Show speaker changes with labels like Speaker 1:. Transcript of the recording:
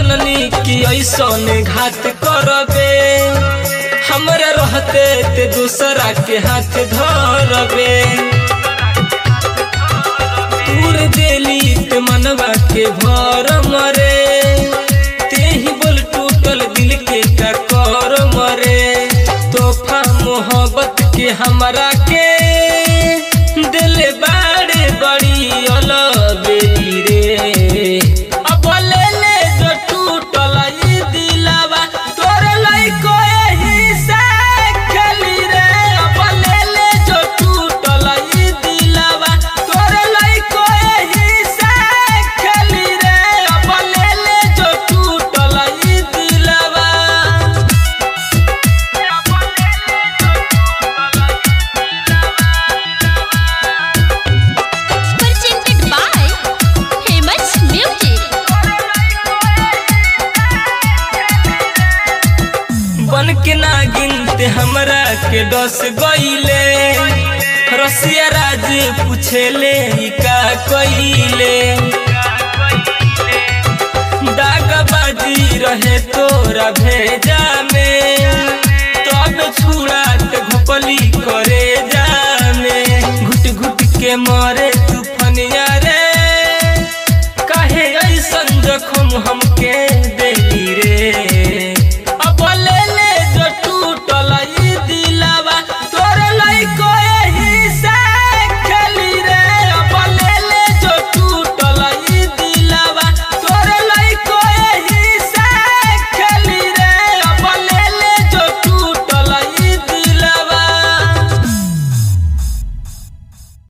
Speaker 1: जननी की ऐसन घात करबे हमरा रहते ते दूसरा के हाथ धरबे तूर देली ते मनवा के भर मरे ते ही बोल टूटल दिल के का कर मरे तोहफा मोहब्बत के हमरा के दिल बाड़े बड़ी अलबेली रे अब ले ले जो टूटल ई दिलवा तोर लइको एही से खेली रे अब ले ले जो टूटल ई दिलवा तोर लइको एही से खेली रे अब ले ले जो टूटल ई दिलवा
Speaker 2: presented by Famous Music.
Speaker 1: बन के ना गिनते हमरा के डस गईले रसिया राज पूछेले ई का कइले दागबाजी रहे तोरा भेजा में तब छुड़ा ते घोपली करे जामे घुट घुट के मरे तूफानिया रे काहे ऐसन जखम हम